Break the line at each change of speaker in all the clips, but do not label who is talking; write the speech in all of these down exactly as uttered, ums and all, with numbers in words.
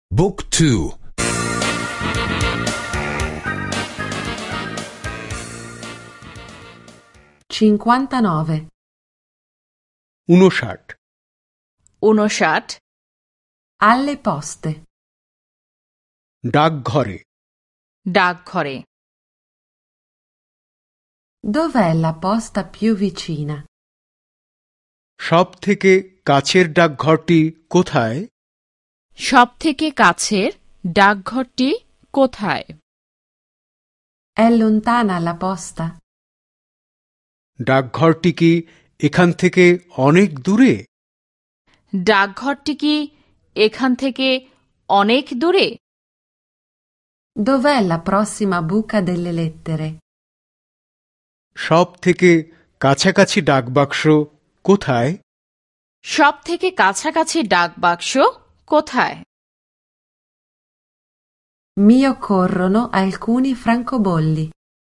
บุ๊กทู
cinquantanove
ঊনষাট
ঊনষাট
alle poste
ডাকঘরে
ডাকঘরে
dov'è la posta più vicina
সব থেকে কাছের ডাকঘরটি কোথায়
সব থেকে কাছের ডাকঘরটি কোথায়
è lontana la posta
ডাকঘরটি কি এখান থেকে অনেক দূরে
ডাকঘরটি কি এখান থেকে অনেক দূরে
dov'è la prossima buca delle lettere
সব থেকে কাছাকাছি ডাকবাক্স কোথায়
সব থেকে কাছাকাছি ডাকবাক্স কোথায়
mi occorrono alcuni francobolli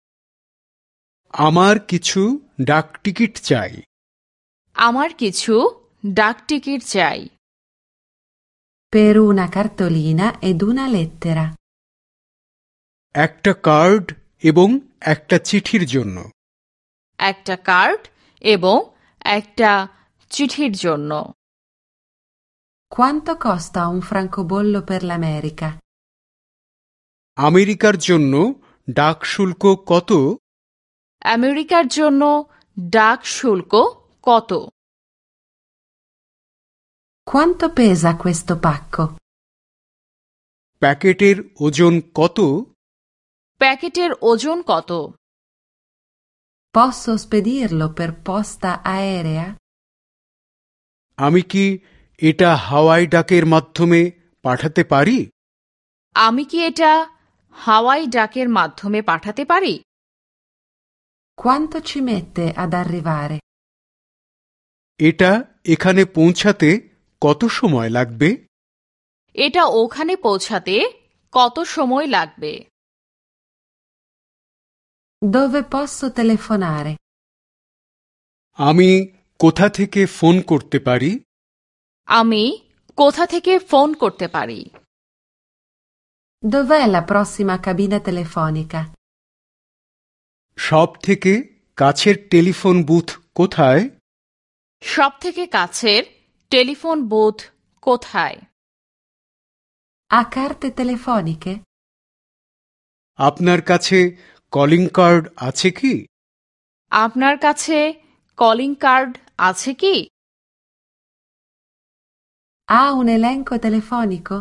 আমার কিছু ডাকটিকিট চাই
আমার কিছু ডাকটিকিট চাই
per una cartolina ed una lettera
একটা কার্ড এবং একটা চিঠির জন্য
একটা কার্ড এবং একটা চিঠির জন্য
quanto costa un francobollo per l'America
আমেরিকার জন্য ডাক শুল্ক কত
আমেরিকার জন্য ডাক শুল্ক কত
quanto pesa questo pacco
প্যাকেটের ওজন কত
প্যাকেটের ওজন কত
posso spedirlo per posta aerea
আমি কি এটা হাওয়াই ডাকের মাধ্যমে পাঠাতে পারি
আমি কি এটা হাওয়াই ডাকের মাধ্যমে পাঠাতে পারি
quanto ci mette ad arrivare
এটা এখানে পৌঁছাতে কত সময় লাগবে
এটা ওখানে পৌঁছাতে কত সময় লাগবে
dove posso telefonare
আমি কোথা থেকে ফোন করতে পারি
আমি কোথা থেকে ফোন করতে পারি
dov'è la prossima cabina telefonica
সব থেকে কাছের টেলিফোন বুথ কোথায়
সব থেকে কাছের টেলিফোন বুথ কোথায়
ha carte telefoniche
আপনার কাছে কলিং কার্ড আছে কি
আপনার কাছে কলিং কার্ড আছে কি
ha un elenco telefonico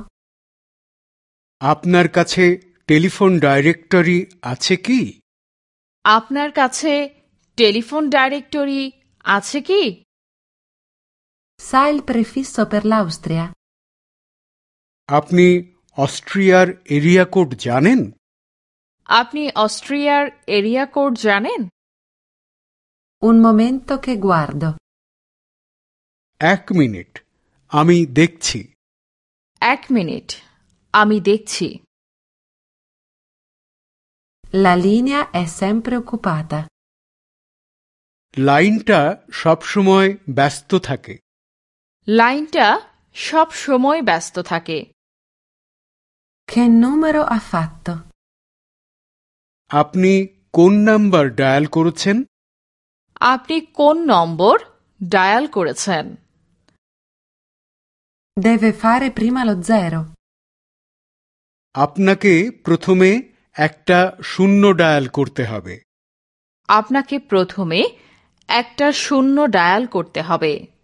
আপনার কাছে টেলিফোন ডাইরেক্টরি আছে কি
আপনার কাছে টেলিফোন ডাইরেক্টরি আছে কি
sa il prefisso per l'Austria
আপনি অস্ট্রিয়ার এরিয়া কোড জানেন
আপনি অস্ট্রিয়ার এরিয়া কোড জানেন
un momento che guardo
এক মিনিট আমি দেখছি
এক মিনিট আমি দেখছি
la linea è sempre occupata
লাইনটা সবসময় ব্যস্ত থাকে
লাইনটা সব সময় ব্যস্ত থাকে
che numero ha fatto
আপনি কোন নাম্বার ডায়াল করেছেন
আপনি কোন নম্বর ডায়াল করেছেন
deve fare prima lo zero
আপনাকে প্রথমে একটা শূন্য ডায়াল করতে হবে
আপনাকে প্রথমে একটা শূন্য ডায়াল করতে হবে